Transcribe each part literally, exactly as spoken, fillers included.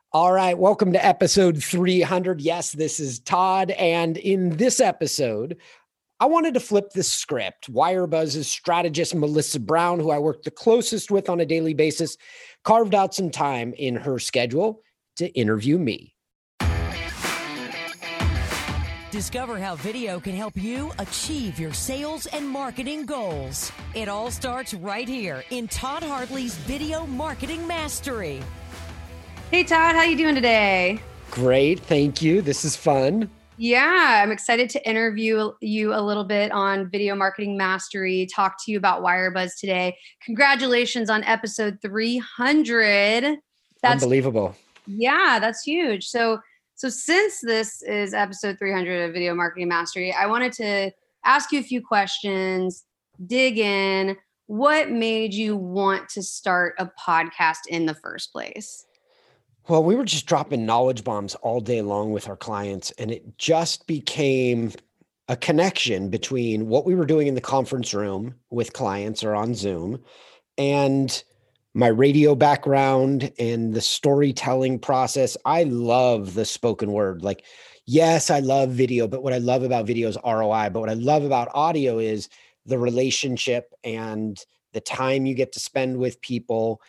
All right, welcome to episode three hundred. Yes, this is Todd, and in this episode, I wanted to flip the script. WireBuzz's strategist, Melissa Brown, who I work the closest with on a daily basis, carved out some time in her schedule to interview me. Discover how video can help you achieve your sales and marketing goals. It all starts right here in Todd Hartley's Video Marketing Mastery. Hey, Todd, how you doing today? Great, thank you. This is fun. Yeah, I'm excited to interview you a little bit on Video Marketing Mastery, talk to you about WireBuzz today. Congratulations on episode three hundred. That's unbelievable. Yeah, that's huge. So, so since this is episode three hundred of Video Marketing Mastery, I wanted to ask you a few questions, dig in. What made you want to start a podcast in the first place? Well, we were just dropping knowledge bombs all day long with our clients, and it just became a connection between what we were doing in the conference room with clients or on Zoom and my radio background and the storytelling process. I love the spoken word. Like, yes, I love video, but what I love about video is R O I. But what I love about audio is the relationship and the time you get to spend with people.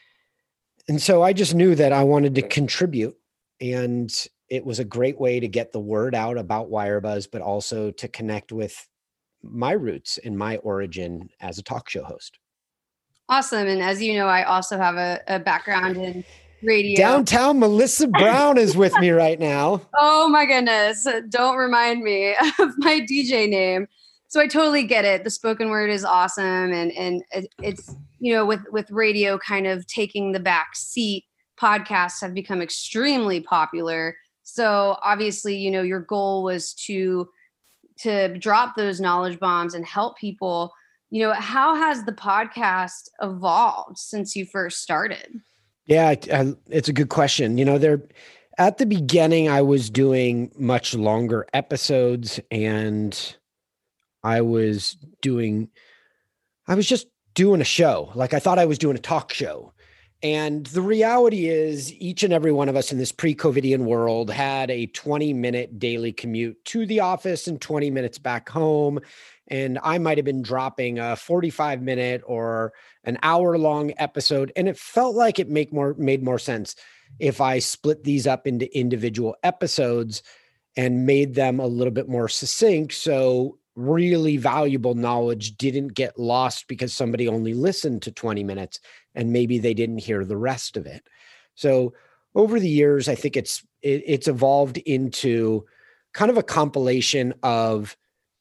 And so I just knew that I wanted to contribute, and it was a great way to get the word out about WireBuzz, but also to connect with my roots and my origin as a talk show host. Awesome. And as you know, I also have a, a background in radio. Downtown Melissa Brown is with me right now. Oh my goodness. Don't remind me of my D J name. So I totally get it. The spoken word is awesome. And, and it's, you know, with, with radio kind of taking the back seat, podcasts have become extremely popular. So obviously, you know, your goal was to, to drop those knowledge bombs and help people. You know, how has the podcast evolved since you first started? Yeah, it's a good question. You know, there at the beginning, I was doing much longer episodes, and I was doing, I was just doing a show. Like, I thought I was doing a talk show. And the reality is each and every one of us in this pre-COVIDian world had a twenty minute daily commute to the office and twenty minutes back home. And I might've been dropping a forty-five minute or an hour long episode. And it felt like it make more, made more sense if I split these up into individual episodes and made them a little bit more succinct. So really valuable knowledge didn't get lost because somebody only listened to twenty minutes and maybe they didn't hear the rest of it. So over the years, I think it's, it, it's evolved into kind of a compilation of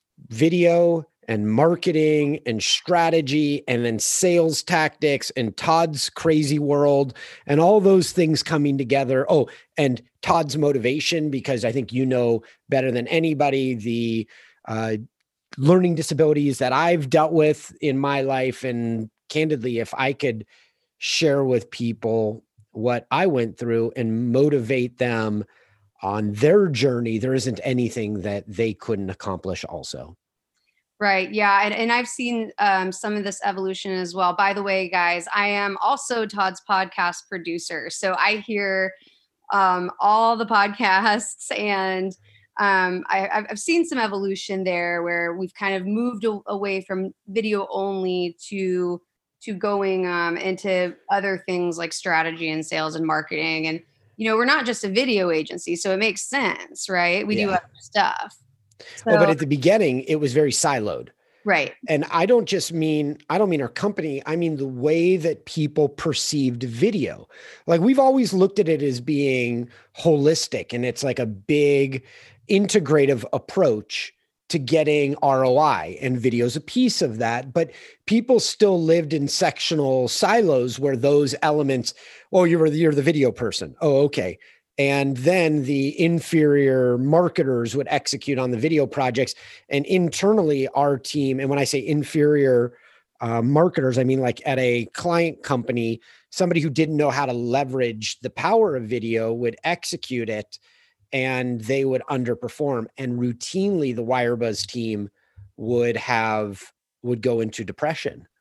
video and marketing and strategy and then sales tactics and Todd's crazy world and all those things coming together. Oh, and Todd's motivation, because I think you know better than anybody the uh, learning disabilities that I've dealt with in my life. And candidly, if I could share with people what I went through and motivate them on their journey, there isn't anything that they couldn't accomplish also. Right. Yeah. And, and I've seen um, some of this evolution as well. By the way, guys, I am also Todd's podcast producer. So I hear um, all the podcasts, and um, I, I've seen some evolution there where we've kind of moved a- away from video only to to going um, into other things like strategy and sales and marketing. And, you know, we're not just a video agency, so it makes sense, right? We yeah. do other stuff. So, well, but at the beginning, it was very siloed. Right. And I don't just mean, I don't mean our company. I mean the way that people perceived video. Like, we've always looked at it as being holistic, and it's like a big integrative approach to getting R O I, and video's a piece of that. But people still lived in sectional silos where those elements, oh, you're, you're the video person. Oh, okay. And then the inferior marketers would execute on the video projects. And internally, our team, and when I say inferior uh, marketers, I mean like at a client company, somebody who didn't know how to leverage the power of video would execute it, and they would underperform. And routinely, the WireBuzz team would have would go into depression.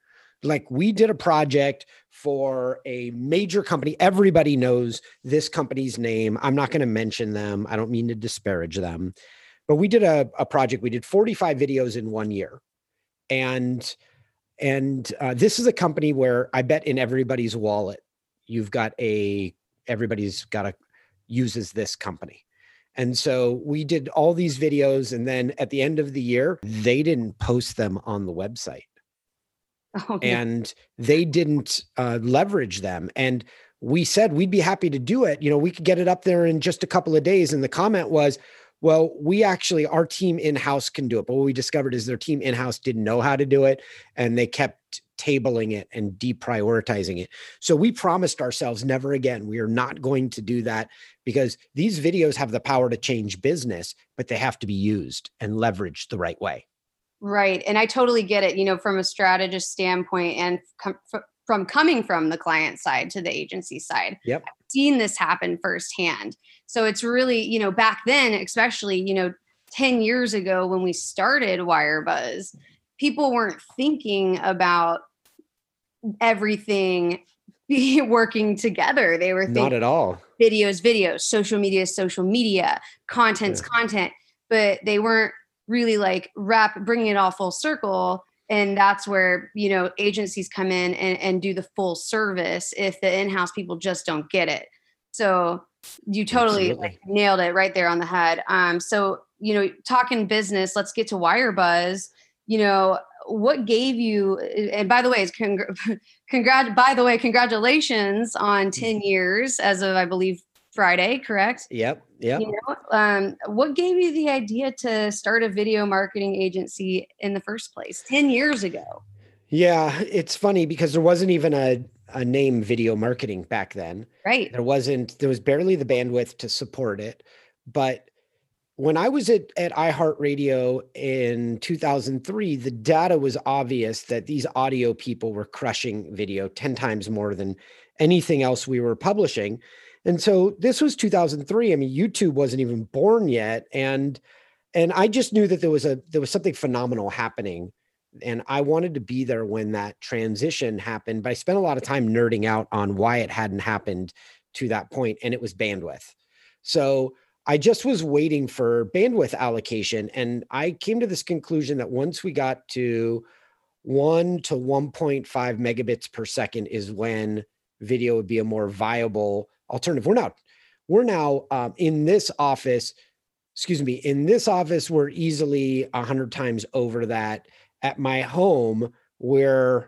like we did a project for a major company. Everybody knows this company's name. I'm not going to mention them. I don't mean to disparage them, but we did a, a project. We did forty-five videos in one year. And, and uh, this is a company where I bet in everybody's wallet, you've got a, everybody's got a, uses this company. And so we did all these videos. And then at the end of the year, they didn't post them on the website. Oh, yeah. And they didn't uh, leverage them. And we said, we'd be happy to do it. You know, we could get it up there in just a couple of days. And the comment was, well, we actually, our team in-house can do it. But what we discovered is their team in-house didn't know how to do it. And they kept tabling it and deprioritizing it. So we promised ourselves never again. We are not going to do that, because these videos have the power to change business, but they have to be used and leveraged the right way. Right. And I totally get it, you know, from a strategist standpoint and com- from coming from the client side to the agency side. Yep. I've seen this happen firsthand. So it's really, you know, back then, especially, you know, ten years ago when we started WireBuzz, people weren't thinking about everything be working together. They were thinking not at all. Videos, videos, social media, social media, content's yeah. content, but they weren't really like wrap, bringing it all full circle. And that's where, you know, agencies come in and, and do the full service if the in-house people just don't get it. So you totally like, nailed it right there on the head. Um, so, you know, talking business, let's get to WireBuzz. You know, what gave you, and by the way, it's congr- congrat, by the way, congratulations on ten years as of, I believe, Friday, correct? Yep. Yep. You know, um, what gave you the idea to start a video marketing agency in the first place ten years ago? Yeah, it's funny because there wasn't even a, a name Video Marketing back then. Right. There wasn't, there was barely the bandwidth to support it. But when I was at, at iHeartRadio in two thousand three, the data was obvious that these audio people were crushing video ten times more than anything else we were publishing. And so this was two thousand three. I mean, YouTube wasn't even born yet. And, and I just knew that there was a, there was something phenomenal happening. And I wanted to be there when that transition happened, but I spent a lot of time nerding out on why it hadn't happened to that point. And it was bandwidth. So I just was waiting for bandwidth allocation. And I came to this conclusion that once we got to one to one point five megabits per second is when video would be a more viable alternative. We're now, we're now um, in this office, excuse me, in this office, we're easily a hundred times over that. At my home, we're,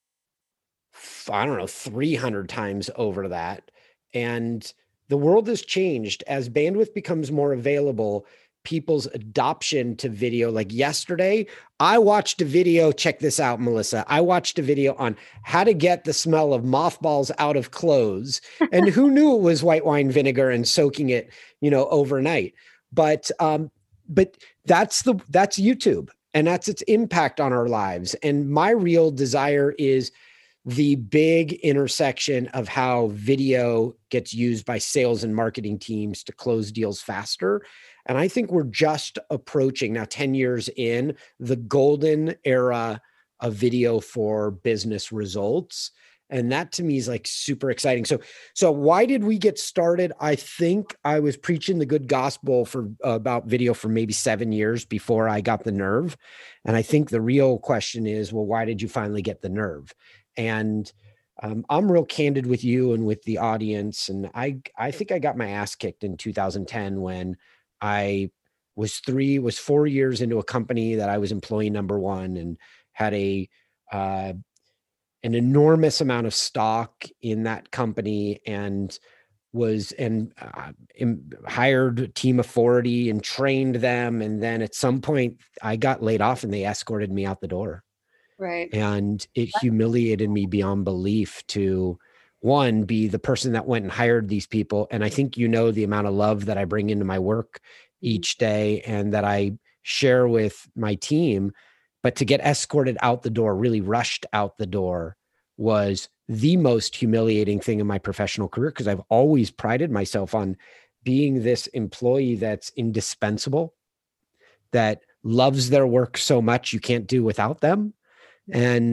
I don't know, three hundred times over that. And the world has changed as bandwidth becomes more available. People's adoption to video, like yesterday, I watched a video. Check this out, Melissa. I watched a video on how to get the smell of mothballs out of clothes. And who knew it was white wine vinegar and soaking it, you know, overnight. But, um, but that's the, that's YouTube, and that's its impact on our lives. And my real desire is the big intersection of how video gets used by sales and marketing teams to close deals faster. And I think we're just approaching now, ten years in, the golden era of video for business results. And that to me is like super exciting. So, so why did we get started? I think I was preaching the good gospel for uh, about video for maybe seven years before I got the nerve. And I think the real question is, well, why did you finally get the nerve? And um, I'm real candid with you and with the audience. And I, I think I got my ass kicked in two thousand ten when I was three, was four years into a company that I was employee number one and had a, uh, an enormous amount of stock in that company, and was, and uh, hired a team of forty and trained them. And then at some point I got laid off and they escorted me out the door. Right. And it humiliated me beyond belief to, one, be the person that went and hired these people. And I think, you know, the amount of love that I bring into my work each day and that I share with my team, but to get escorted out the door, really rushed out the door, was the most humiliating thing in my professional career, because I've always prided myself on being this employee that's indispensable, that loves their work so much you can't do without them. And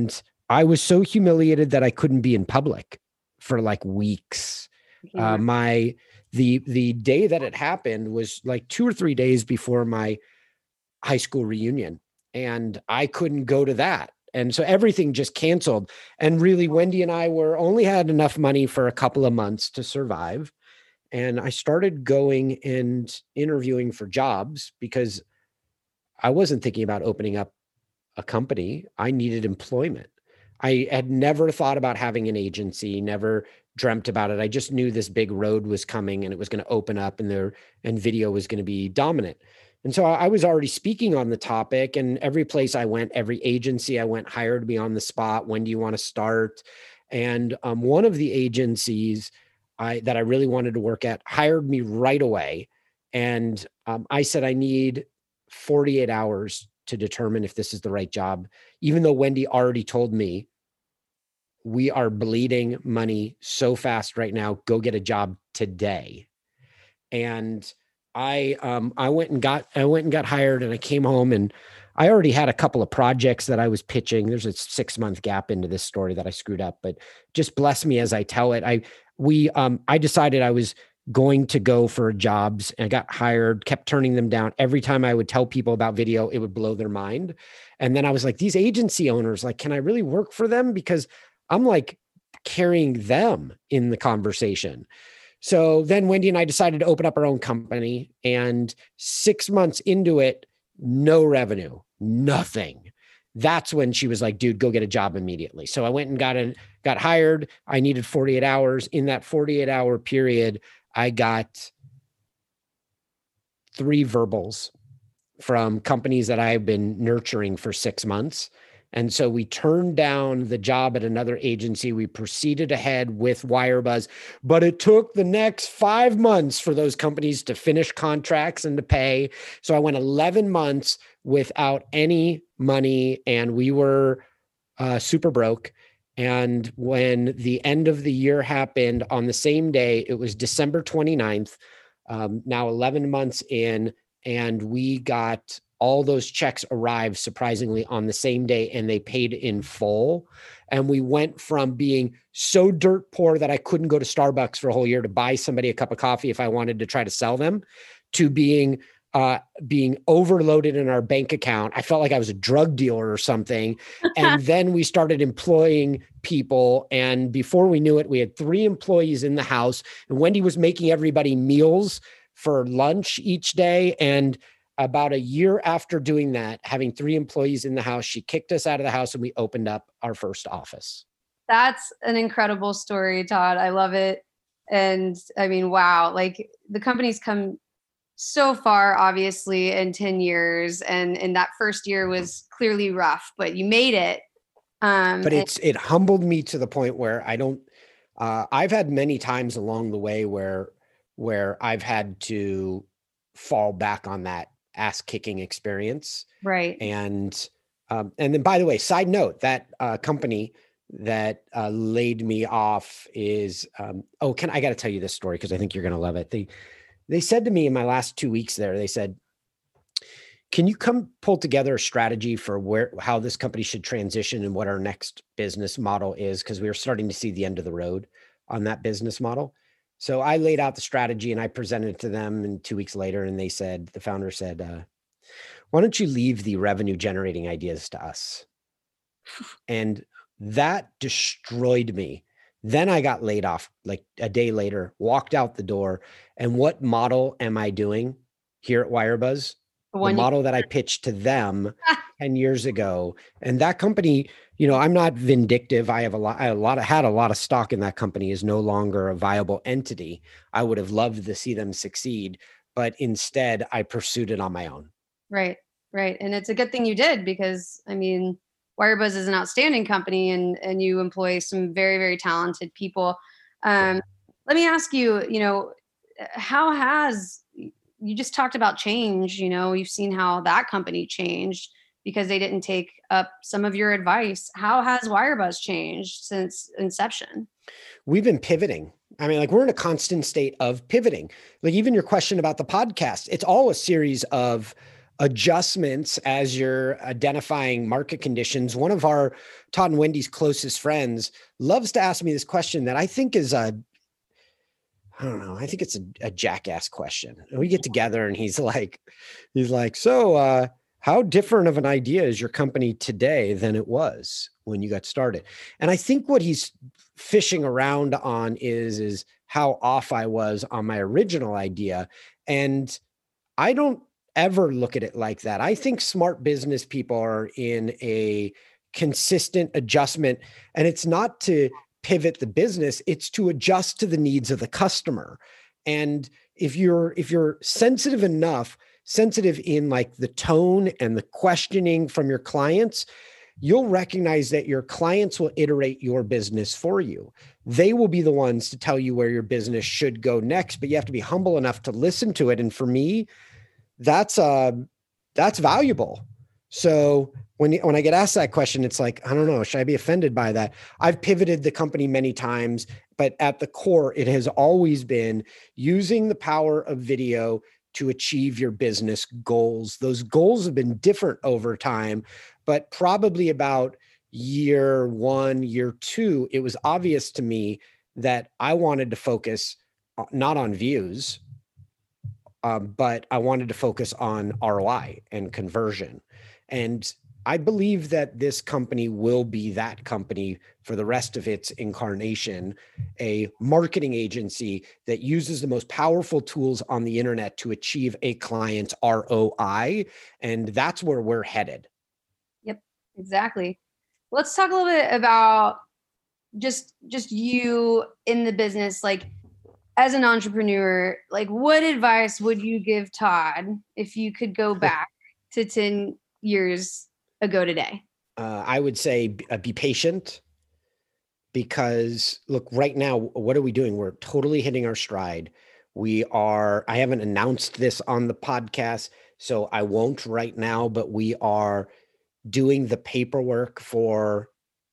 I was so humiliated that I couldn't be in public for like weeks. Yeah. Uh, my the the day that it happened was like two or three days before my high school reunion, and I couldn't go to that. And so everything just canceled. And really, Wendy and I were only had enough money for a couple of months to survive. And I started going and interviewing for jobs because I wasn't thinking about opening up a company. I needed employment. I had never thought about having an agency, never dreamt about it. I just knew this big road was coming and it was going to open up, and there and video was going to be dominant. And so I was already speaking on the topic, and every place I went, every agency I went hired me on the spot. When do you want to start? And um, one of the agencies I, that I really wanted to work at hired me right away. And um, I said, I need forty-eight hours to determine if this is the right job, even though Wendy already told me, we are bleeding money so fast right now, go get a job today. And I, um, I went and got, I went and got hired, and I came home and I already had a couple of projects that I was pitching. There's a six month gap into this story that I screwed up, but just bless me as I tell it. I, we, um, I decided I was going to go for jobs, and I got hired, kept turning them down. Every time I would tell people about video, it would blow their mind. And then I was like, these agency owners, like, can I really work for them? Because I'm like carrying them in the conversation. So then Wendy and I decided to open up our own company, and six months into it, no revenue, nothing. That's when she was like, dude, go get a job immediately. So I went and got a, got hired. I needed forty-eight hours. In that forty-eight hour period, I got three verbals from companies that I've been nurturing for six months. And so we turned down the job at another agency. We proceeded ahead with WireBuzz, but it took the next five months for those companies to finish contracts and to pay. So I went eleven months without any money, and we were uh, super broke. And when the end of the year happened on the same day, it was December twenty-ninth, um, now eleven months in, and we got all those checks arrived surprisingly on the same day, and they paid in full. And we went from being so dirt poor that I couldn't go to Starbucks for a whole year to buy somebody a cup of coffee if I wanted to try to sell them, to being uh, being overloaded in our bank account. I felt like I was a drug dealer or something. And then we started employing people. And before we knew it, we had three employees in the house, and Wendy was making everybody meals for lunch each day. And about a year after doing that, having three employees in the house, she kicked us out of the house, and we opened up our first office. That's an incredible story, Todd. I love it. And I mean, wow, like the company's come so far, obviously, in ten years. And, and that first year was clearly rough, but you made it. Um, but it's, it humbled me to the point where I don't, uh, I've had many times along the way where, where I've had to fall back on that ass kicking experience. Right. And, um, and then by the way, side note, that, uh, company that, uh, laid me off is, um, oh, can I got to tell you this story, 'cause I think you're going to love it. They, they said to me in my last two weeks there, they said, can you come pull together a strategy for where, how this company should transition and what our next business model is? 'Cause we were starting to see the end of the road on that business model. So I laid out the strategy and I presented it to them, and two weeks later, and they said, the founder said, uh, why don't you leave the revenue generating ideas to us? And that destroyed me. Then I got laid off like a day later, walked out the door. And what model am I doing here at WireBuzz? The, the model that I pitched to them ten years ago. And that company, you know, I'm not vindictive. I have a lot, I have a lot of, had a lot of stock in that company, is no longer a viable entity. I would have loved to see them succeed, but instead I pursued it on my own. Right. Right. And it's a good thing you did, because I mean, WireBuzz is an outstanding company, and, and you employ some very, very talented people. Um, let me ask you, you know, how has, you just talked about change, you know, you've seen how that company changed because they didn't take up some of your advice. How has WireBuzz changed since inception? We've been pivoting. I mean, like, we're in a constant state of pivoting. Like, even your question about the podcast, it's all a series of, adjustments as you're identifying market conditions. One of our Todd and Wendy's closest friends loves to ask me this question that I think is a, I don't know, I think it's a, a jackass question. And we get together and he's like, he's like, so uh, how different of an idea is your company today than it was when you got started? And I think what he's fishing around on is, is how off I was on my original idea. And I don't ever look at it like that. I think smart business people are in a consistent adjustment, and it's not to pivot the business, it's to adjust to the needs of the customer. And if you're if you're sensitive enough, sensitive in like the tone and the questioning from your clients, you'll recognize that your clients will iterate your business for you. They will be the ones to tell you where your business should go next, but you have to be humble enough to listen to it. And for me, that's uh, that's valuable. So when, when I get asked that question, it's like, I don't know, should I be offended by that? I've pivoted the company many times, but at the core, it has always been using the power of video to achieve your business goals. Those goals have been different over time, but probably about year one, year two, it was obvious to me that I wanted to focus not on views, um, but I wanted to focus on R O I and conversion. And I believe that this company will be that company for the rest of its incarnation, a marketing agency that uses the most powerful tools on the internet to achieve a client's R O I. And that's where we're headed. Yep, exactly. Let's talk a little bit about just, just you in the business, like as an entrepreneur, like what advice would you give Todd if you could go back to ten years ago today? Uh, I would say uh, be patient, because look, right now, what are we doing? We're totally hitting our stride. We are, I haven't announced this on the podcast, so I won't right now, but we are doing the paperwork for,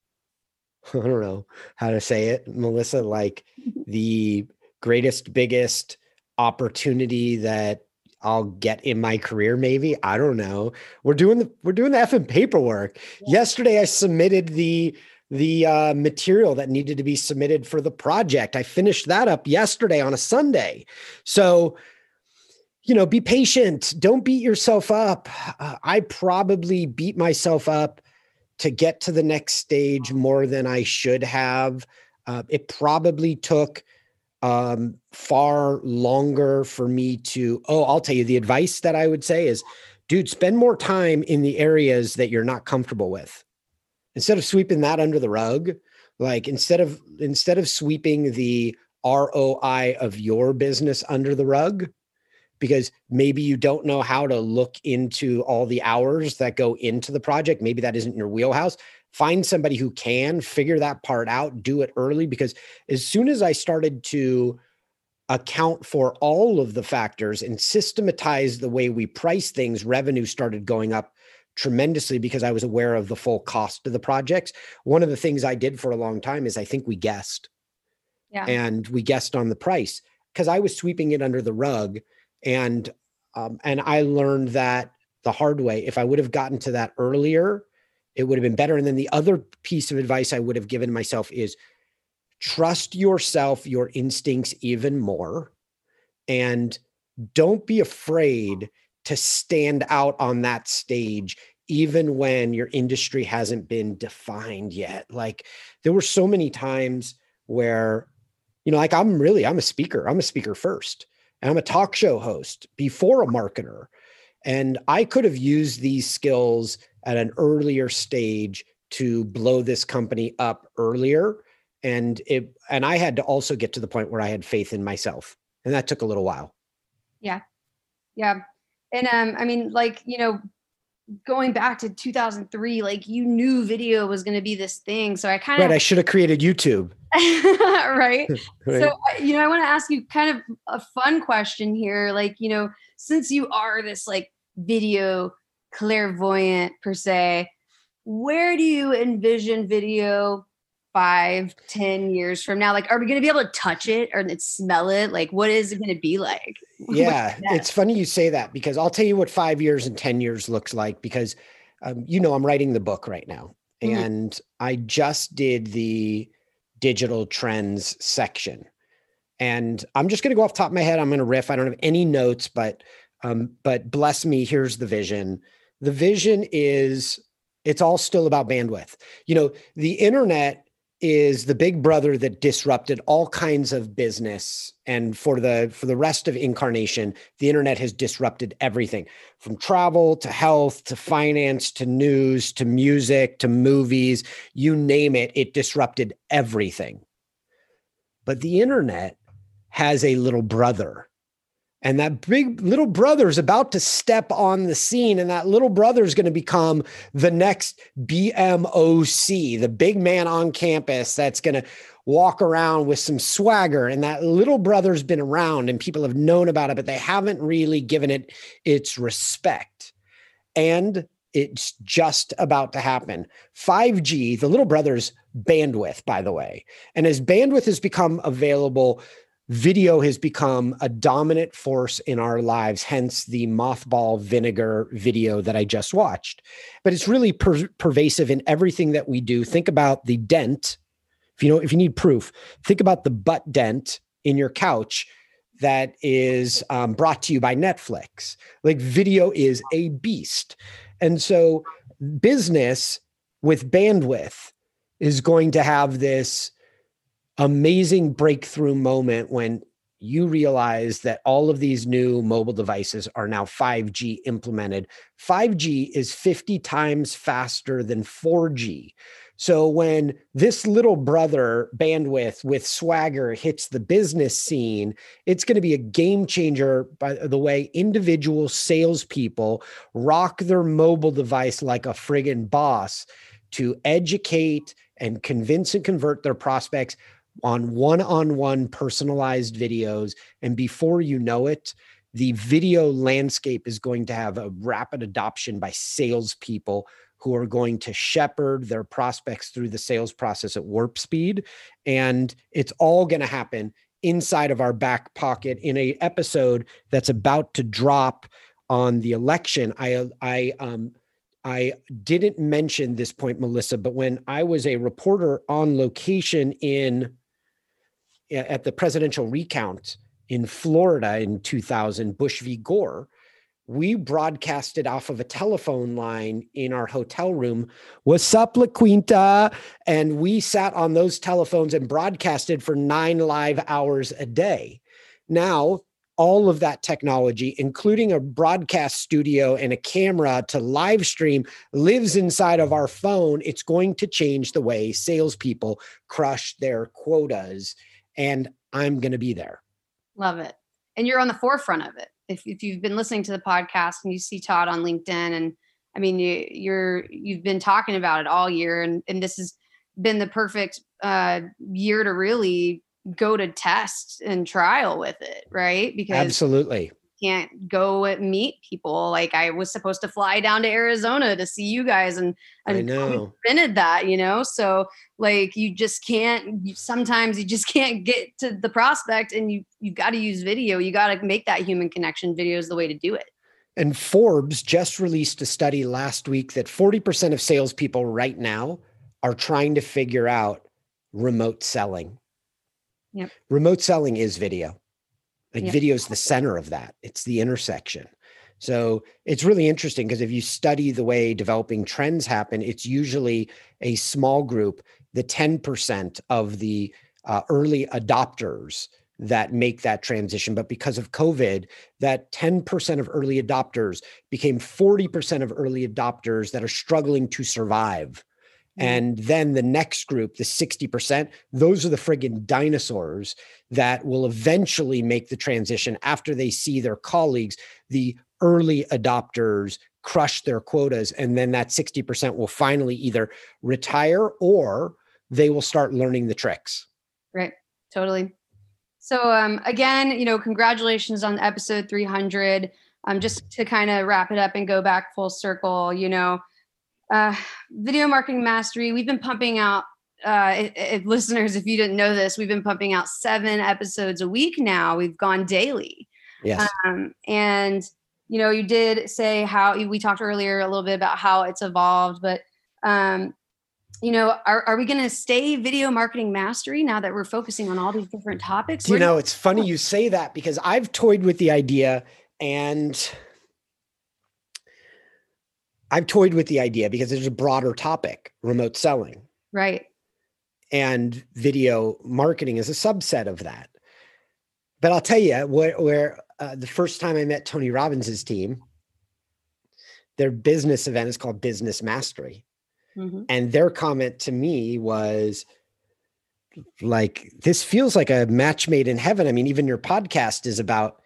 I don't know how to say it, Melissa, like the greatest, biggest opportunity that I'll get in my career, maybe. I don't know. We're doing the we're doing the effing paperwork. Yeah. Yesterday, I submitted the the uh, material that needed to be submitted for the project. I finished that up yesterday on a Sunday. So, you know, be patient. Don't beat yourself up. Uh, I probably beat myself up to get to the next stage more than I should have. Uh, it probably took Um, far longer for me to, oh, I'll tell you the advice that I would say is, dude, spend more time in the areas that you're not comfortable with. Instead of sweeping that under the rug, like instead of, instead of sweeping the R O I of your business under the rug, because maybe you don't know how to look into all the hours that go into the project. Maybe that isn't your wheelhouse. Find somebody who can figure that part out, do it early, because as soon as I started to account for all of the factors and systematize the way we price things, revenue started going up tremendously because I was aware of the full cost of the projects. One of the things I did for a long time is I think we guessed. Yeah. And we guessed on the price because I was sweeping it under the rug. And, um, and I learned that the hard way. If I would have gotten to that earlier, it would have been better. And then the other piece of advice I would have given myself is trust yourself, your instincts even more. And don't be afraid to stand out on that stage, even when your industry hasn't been defined yet. Like there were so many times where, you know, like I'm really, I'm a speaker. I'm a speaker first. And I'm a talk show host before a marketer. And I could have used these skills at an earlier stage to blow this company up earlier. And it, and I had to also get to the point where I had faith in myself. And that took a little while. Yeah. Yeah. And, um, I mean, like, you know, going back to two thousand three, like you knew video was going to be this thing. So I kind of, right. I should have created YouTube. right. Right. So, you know, I want to ask you kind of a fun question here. Like, you know, since you are this like video clairvoyant per se, where do you envision video five, ten years from now? Like, are we going to be able to touch it or smell it? Like, what is it going to be like? Yeah, it's funny you say that, because I'll tell you what five years and ten years looks like, because, um, you know, I'm writing the book right now, mm-hmm. and I just did the digital trends section. And I'm just going to go off the top of my head. I'm going to riff. I don't have any notes, but, um, but bless me, here's the vision. The vision is, it's all still about bandwidth. You know, the internet is the big brother that disrupted all kinds of business. And for the, for the rest of incarnation, the internet has disrupted everything from travel to health, to finance, to news, to music, to movies, you name it, it disrupted everything. But the internet has a little brother, and that big little brother is about to step on the scene. And that little brother is going to become the next B M O C, the big man on campus that's going to walk around with some swagger. And that little brother's been around and people have known about it, but they haven't really given it its respect. And it's just about to happen. five G, the little brother's bandwidth, by the way. And as bandwidth has become available, video has become a dominant force in our lives, hence the mothball vinegar video that I just watched. But it's really per- pervasive in everything that we do. Think about the dent. If you know, if you need proof, think about the butt dent in your couch that is um, brought to you by Netflix. Like, video is a beast. And so business with bandwidth is going to have this amazing breakthrough moment when you realize that all of these new mobile devices are now five G implemented. five G is fifty times faster than four G. So when this little brother bandwidth with swagger hits the business scene, it's going to be a game changer by the way individual salespeople rock their mobile device like a friggin' boss to educate and convince and convert their prospects on one-on-one personalized videos. And before you know it, the video landscape is going to have a rapid adoption by salespeople who are going to shepherd their prospects through the sales process at warp speed. And it's all going to happen inside of our back pocket in a episode that's about to drop on the election. I, I, um, I didn't mention this point, Melissa, but when I was a reporter on location in at the presidential recount in Florida in two thousand, Bush v. Gore, we broadcasted off of a telephone line in our hotel room. What's up, La Quinta? And we sat on those telephones and broadcasted for nine live hours a day. Now, all of that technology, including a broadcast studio and a camera to live stream, lives inside of our phone. It's going to change the way salespeople crush their quotas. And I'm going to be there. Love it. And you're on the forefront of it. If, if you've been listening to the podcast and you see Todd on LinkedIn, and I mean, you, you're, you've been talking about it all year, and, and this has been the perfect uh, year to really go to test and trial with it. Right. Because absolutely. You can't go meet people. Like, I was supposed to fly down to Arizona to see you guys, and, and I know prevented that, you know? So like, you just can't, you, sometimes you just can't get to the prospect, and you, you got to use video. You got to make that human connection. Video is the way to do it. And Forbes just released a study last week that forty percent of salespeople right now are trying to figure out remote selling. Yep. Remote selling is video. Like, yep. Video is the center of that. It's the intersection. So it's really interesting, because if you study the way developing trends happen, it's usually a small group, the ten percent of the uh, early adopters that make that transition. But because of COVID, that ten percent of early adopters became forty percent of early adopters that are struggling to survive. And then the next group, the sixty percent, those are the friggin' dinosaurs that will eventually make the transition after they see their colleagues, the early adopters, crush their quotas. And then that sixty percent will finally either retire or they will start learning the tricks. Right. Totally. So um, again, you know, congratulations on episode three hundred. Um, just to kind of wrap it up and go back full circle, you know, Uh, Video Marketing Mastery, we've been pumping out uh, it, it, listeners, if you didn't know this, we've been pumping out seven episodes a week now. We've gone daily. Yes. Um, and, you know, you did say how we talked earlier a little bit about how it's evolved, but, um, you know, are, are we going to stay video marketing mastery now that we're focusing on all these different topics? You know, it's funny you say that because I've toyed with the idea and I've toyed with the idea because there's a broader topic, remote selling. Right. And video marketing is a subset of that. But I'll tell you where, where uh, the first time I met Tony Robbins's team, their business event is called Business Mastery. Mm-hmm. And their comment to me was like, this feels like a match made in heaven. I mean, even your podcast is about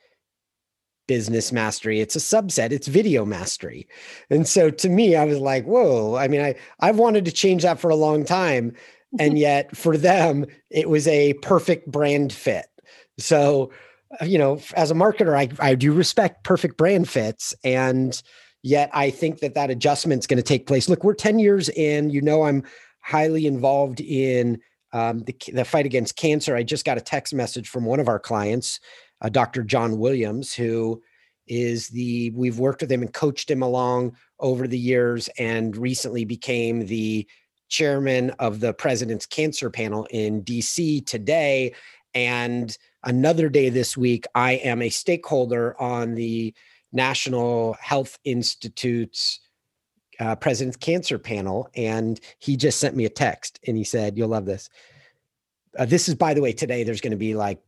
business mastery. It's a subset, it's video mastery. And so to me, I was like, whoa, I mean, I, I've wanted to change that for a long time. And yet for them, it was a perfect brand fit. So, you know, as a marketer, I, I do respect perfect brand fits. And yet I think that that adjustment's going to take place. Look, we're ten years in, you know, I'm highly involved in um, the, the fight against cancer. I just got a text message from one of our clients, uh, Doctor John Williams, who is the, we've worked with him and coached him along over the years and recently became the chairman of the President's Cancer Panel in D C today. And another day this week, I am a stakeholder on the National Health Institute's uh, President's Cancer Panel. And he just sent me a text and he said, you'll love this. Uh, this is, by the way, today there's going to be like,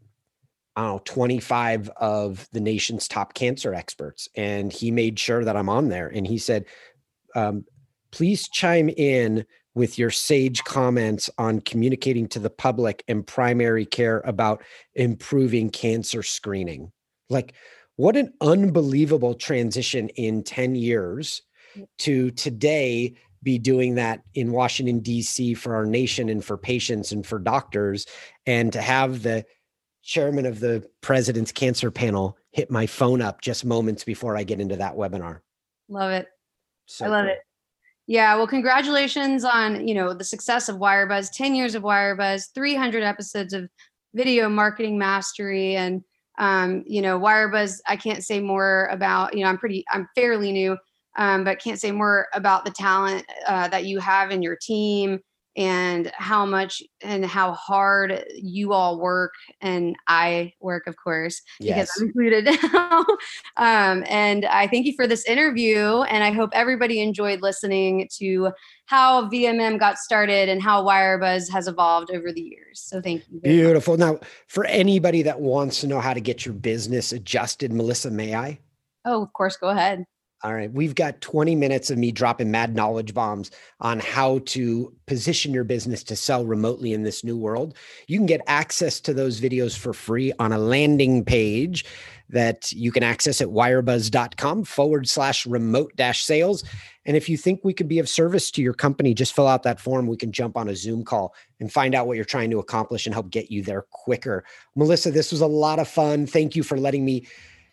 I don't know, twenty-five of the nation's top cancer experts. And he made sure that I'm on there. And he said, um, please chime in with your sage comments on communicating to the public and primary care about improving cancer screening. Like, what an unbelievable transition in ten years to today be doing that in Washington, D C for our nation and for patients and for doctors, and to have the chairman of the President's Cancer Panel hit my phone up just moments before I get into that webinar. Love it. So I love cool. it. Yeah. Well, congratulations on, you know, the success of WireBuzz, ten years of WireBuzz, three hundred episodes of video marketing mastery. And, um, you know, WireBuzz, I can't say more about, you know, I'm pretty, I'm fairly new, um, but can't say more about the talent uh, that you have in your team and how much and how hard you all work. And I work, of course, yes. because I'm included now. um, and I thank you for this interview. And I hope everybody enjoyed listening to how V M M got started and how WireBuzz has evolved over the years. So thank you. Beautiful. Now, for anybody that wants to know how to get your business adjusted, Melissa, may I? Oh, of course. Go ahead. All right. We've got twenty minutes of me dropping mad knowledge bombs on how to position your business to sell remotely in this new world. You can get access to those videos for free on a landing page that you can access at wirebuzz.com forward slash remote dash sales. And if you think we could be of service to your company, just fill out that form. We can jump on a Zoom call and find out what you're trying to accomplish and help get you there quicker. Melissa, this was a lot of fun. Thank you for letting me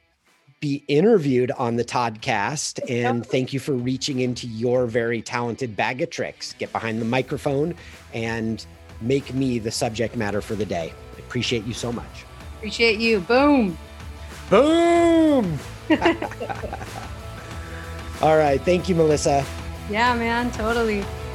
be interviewed on the Toddcast, and thank you for reaching into your very talented bag of tricks. Get behind the microphone and make me the subject matter for the day. I appreciate you so much. Appreciate you. Boom. Boom. All right. Thank you, Melissa. Yeah, man. Totally.